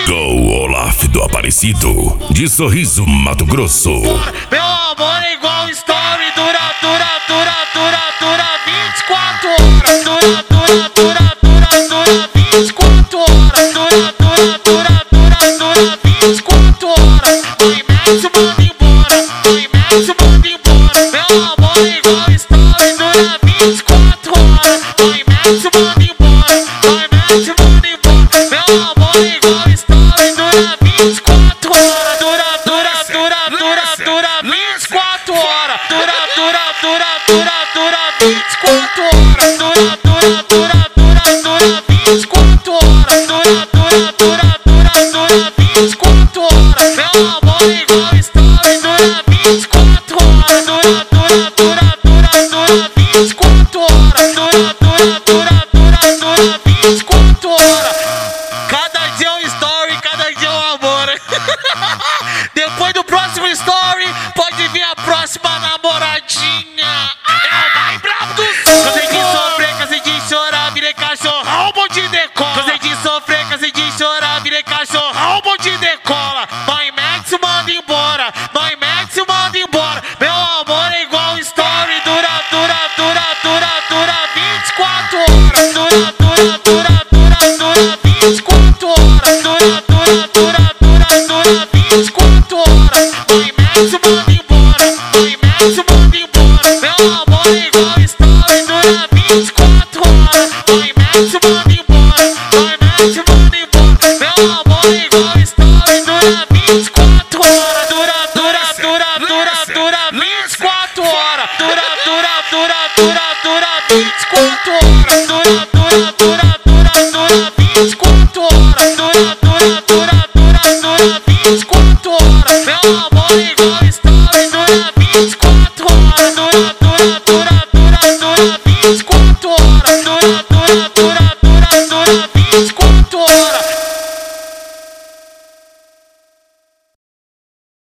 Chegou Olaf do Aparecido, de Sorriso, Mato Grosso. Meu amor é igual story, dura 24 horas. Dura 24 horas. Dura 24 horas. Vai mete, manda embora. Vai mete, manda embora. Meu amor é igual story, dura 24 horas. Vai mete, manda embora. Vai mete, manda embora. Meu amor é igual story, dura 24 horas. Dura 24 horas. Dura 24 horas. Dura 24 horas. Dura 24 horas. Meu amor é igual story, dura 24 horas. Dura 24 horas. Dura 24 horas. Cada dia é um story, cada dia é um amor. Depois do próximo story, pode vir a próxima namoradinha. É o mais brabo do som. Cansei de sofrer, cansei de chorar, virei cachorrão, bom de decola. Cansei de sofrer, cansei de chorar, virei cachorrão, bom de decola. Nós mete, manda embora. Nós mete, manda embora. Meu amor é igual story, dura 24 horas. Dura 24 horas. Dura 24 horas. Nós mete, manda embora. Nós mete, manda embora. Meu amor é igual story, dura 24 horas. Nós mete, manda embora. Nós mete, manda embora. Meu amor é igual story, dura 24 horas. Dura 24